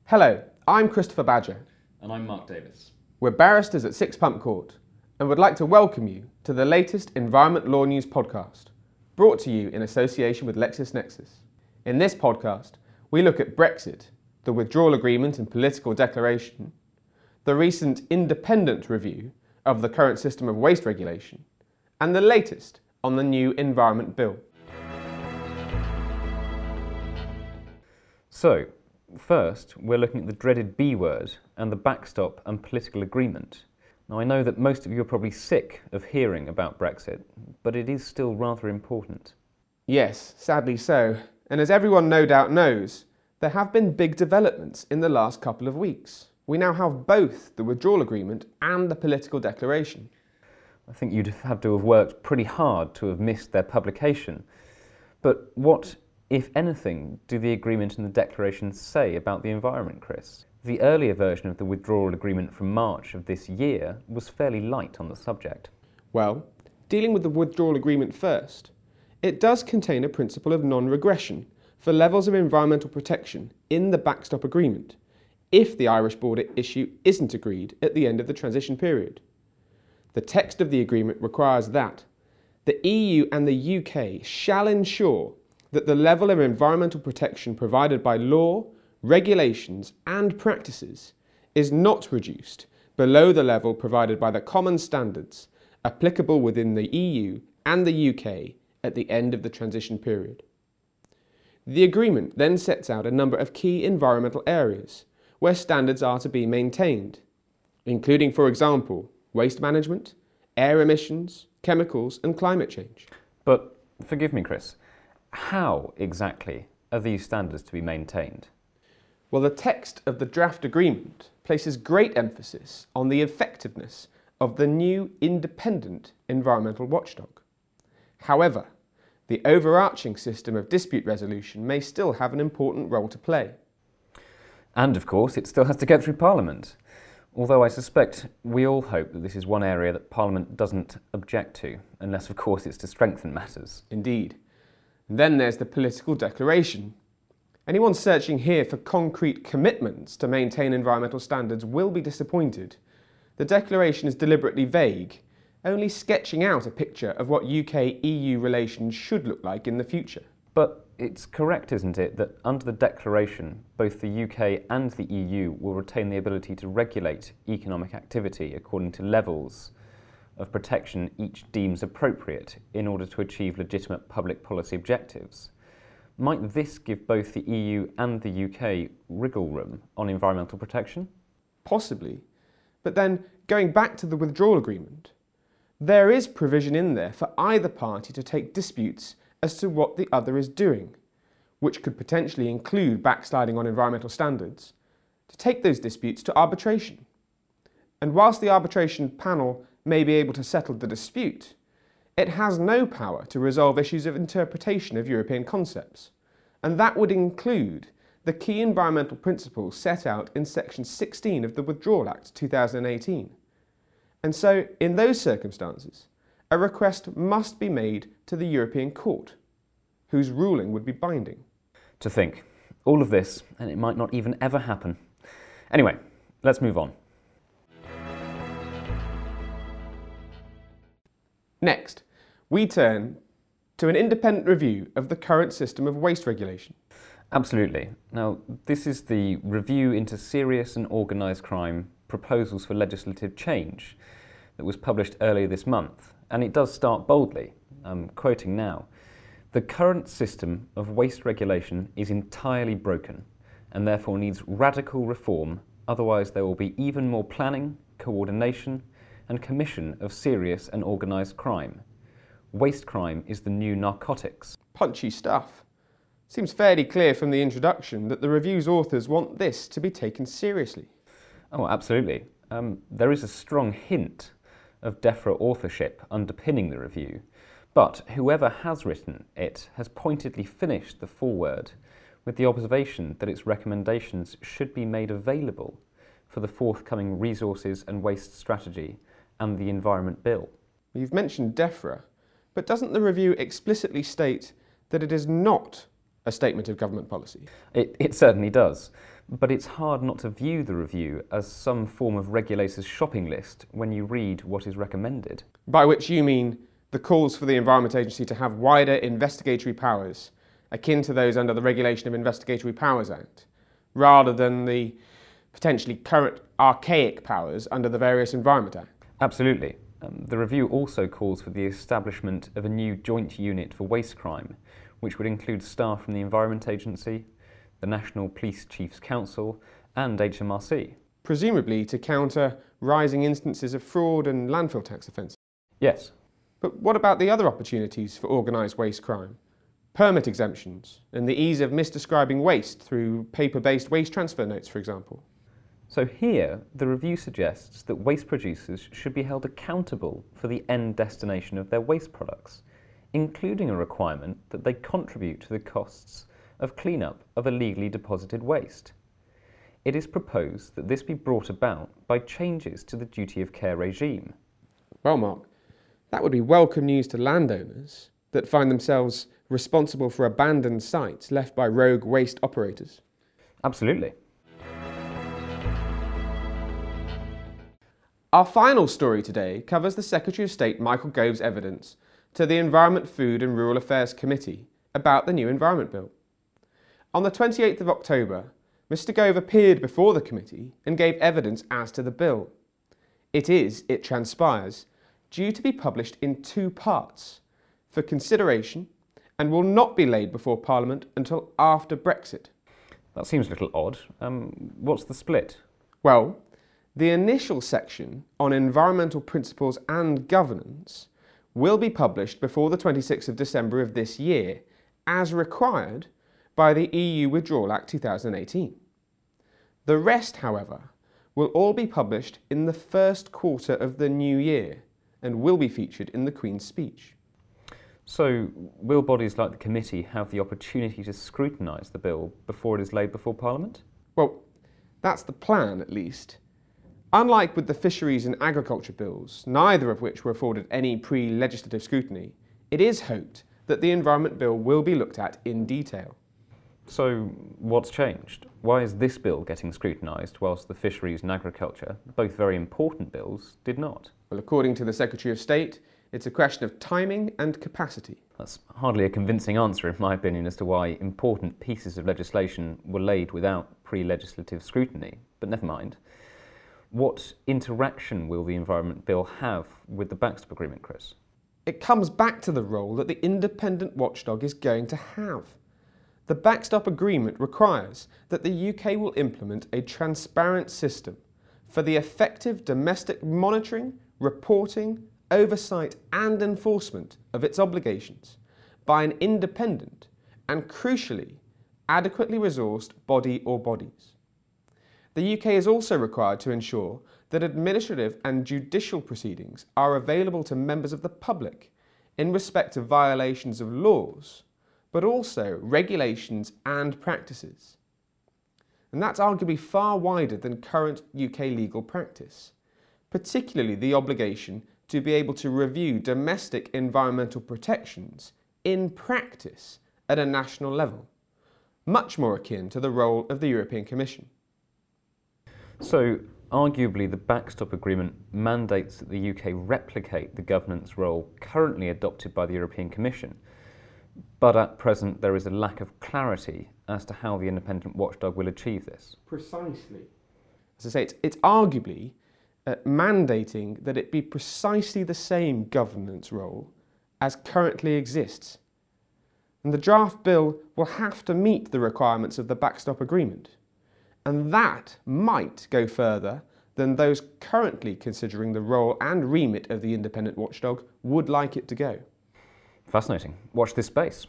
Hello, I'm Christopher Badger. And I'm Mark Davis. We're barristers at Six Pump Court and would like to welcome you to the latest Environment Law News podcast, brought to you in association with LexisNexis. In this podcast, we look at Brexit, the withdrawal agreement and political declaration, the recent independent review of the current system of waste regulation, and the latest on the new Environment Bill. So, first, we're looking at the dreaded B word and the backstop and political agreement. Now, I know that most of you are probably sick of hearing about Brexit, but it is still rather important. Yes, sadly so. And as everyone no doubt knows, there have been big developments in the last couple of weeks. We now have both the withdrawal agreement and the political declaration. I think you'd have to have worked pretty hard to have missed their publication. But what, if anything, do the agreement and the declaration say about the environment, Chris? The earlier version of the withdrawal agreement from March of this year was fairly light on the subject. Well, dealing with the withdrawal agreement first, it does contain a principle of non-regression for levels of environmental protection in the backstop agreement, if the Irish border issue isn't agreed at the end of the transition period. The text of the agreement requires that the EU and the UK shall ensure that the level of environmental protection provided by law, regulations and practices is not reduced below the level provided by the common standards applicable within the EU and the UK at the end of the transition period. The agreement then sets out a number of key environmental areas where standards are to be maintained, including, for example, waste management, air emissions, chemicals and climate change. But, forgive me, Chris, how exactly are these standards to be maintained? Well, the text of the draft agreement places great emphasis on the effectiveness of the new independent environmental watchdog. However, the overarching system of dispute resolution may still have an important role to play. And, of course, it still has to get through Parliament. Although I suspect we all hope that this is one area that Parliament doesn't object to, unless, of course, it's to strengthen matters. Indeed. And then there's the political declaration. Anyone searching here for concrete commitments to maintain environmental standards will be disappointed. The declaration is deliberately vague, only sketching out a picture of what UK-EU relations should look like in the future. But it's correct, isn't it, that under the declaration, both the UK and the EU will retain the ability to regulate economic activity according to levels of protection each deems appropriate in order to achieve legitimate public policy objectives. Might this give both the EU and the UK wriggle room on environmental protection? Possibly. But then, going back to the withdrawal agreement, there is provision in there for either party to take disputes as to what the other is doing, which could potentially include backsliding on environmental standards, to take those disputes to arbitration. And whilst the arbitration panel may be able to settle the dispute, it has no power to resolve issues of interpretation of European concepts, and that would include the key environmental principles set out in Section 16 of the Withdrawal Act 2018. And so, in those circumstances, a request must be made to the European Court, whose ruling would be binding. To think, all of this, and it might not even ever happen. Anyway, let's move on. Next, we turn to an independent review of the current system of waste regulation. Absolutely. Now, this is the Review into Serious and Organised Crime Proposals for Legislative Change that was published earlier this month, and it does start boldly. I'm quoting now. The current system of waste regulation is entirely broken and therefore needs radical reform, otherwise there will be even more planning, coordination and commission of serious and organised crime. Waste crime is the new narcotics. Punchy stuff. Seems fairly clear from the introduction that the review's authors want this to be taken seriously. Oh, absolutely. There is a strong hint of DEFRA authorship underpinning the review, but whoever has written it has pointedly finished the foreword with the observation that its recommendations should be made available for the forthcoming Resources and Waste Strategy and the Environment Bill. You've mentioned DEFRA, but doesn't the review explicitly state that it is not a statement of government policy? It certainly does. But it's hard not to view the review as some form of regulator's shopping list when you read what is recommended. By which you mean the calls for the Environment Agency to have wider investigatory powers, akin to those under the Regulation of Investigatory Powers Act, rather than the potentially current archaic powers under the various Environment Acts. Absolutely. The review also calls for the establishment of a new joint unit for waste crime, which would include staff from the Environment Agency, the National Police Chiefs Council and HMRC. Presumably to counter rising instances of fraud and landfill tax offences. Yes. But what about the other opportunities for organised waste crime? Permit exemptions and the ease of misdescribing waste through paper-based waste transfer notes, for example. So here, the review suggests that waste producers should be held accountable for the end destination of their waste products, including a requirement that they contribute to the costs of clean-up of illegally deposited waste. It is proposed that this be brought about by changes to the duty of care regime. Well, Mark, that would be welcome news to landowners that find themselves responsible for abandoned sites left by rogue waste operators. Absolutely. Our final story today covers the Secretary of State Michael Gove's evidence to the Environment, Food and Rural Affairs Committee about the new Environment Bill. On the 28th of October, Mr Gove appeared before the committee and gave evidence as to the bill. It is, it transpires, due to be published in two parts, for consideration, and will not be laid before Parliament until after Brexit. That seems a little odd. What's the split? Well, the initial section on environmental principles and governance will be published before the 26th of December of this year, as required by the EU Withdrawal Act 2018. The rest, however, will all be published in the first quarter of the new year and will be featured in the Queen's speech. So, will bodies like the committee have the opportunity to scrutinise the bill before it is laid before Parliament? Well, that's the plan, at least. Unlike with the fisheries and agriculture bills, neither of which were afforded any pre-legislative scrutiny, it is hoped that the Environment Bill will be looked at in detail. So, what's changed? Why is this bill getting scrutinised whilst the fisheries and agriculture, both very important bills, did not? Well, according to the Secretary of State, it's a question of timing and capacity. That's hardly a convincing answer, in my opinion, as to why important pieces of legislation were laid without pre-legislative scrutiny, but never mind. What interaction will the Environment Bill have with the Backstop Agreement, Chris? It comes back to the role that the independent watchdog is going to have. The Backstop Agreement requires that the UK will implement a transparent system for the effective domestic monitoring, reporting, oversight and enforcement of its obligations by an independent and, crucially, adequately resourced body or bodies. The UK is also required to ensure that administrative and judicial proceedings are available to members of the public in respect of violations of laws, but also regulations and practices. And that's arguably far wider than current UK legal practice, particularly the obligation to be able to review domestic environmental protections in practice at a national level, much more akin to the role of the European Commission. So, arguably the Backstop Agreement mandates that the UK replicate the governance role currently adopted by the European Commission, but at present there is a lack of clarity as to how the independent watchdog will achieve this. Precisely. As I say, it's arguably mandating that it be precisely the same governance role as currently exists. And the draft bill will have to meet the requirements of the Backstop Agreement. And that might go further than those currently considering the role and remit of the independent watchdog would like it to go. Fascinating. Watch this space.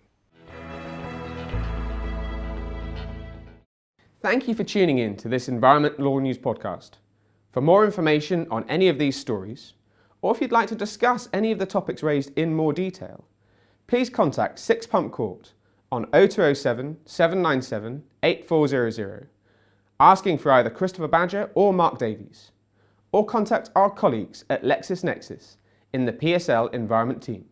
Thank you for tuning in to this Environment Law News podcast. For more information on any of these stories, or if you'd like to discuss any of the topics raised in more detail, please contact Six Pump Court on 0207 797 8400, asking for either Christopher Badger or Mark Davies, or contact our colleagues at LexisNexis in the PSL Environment team.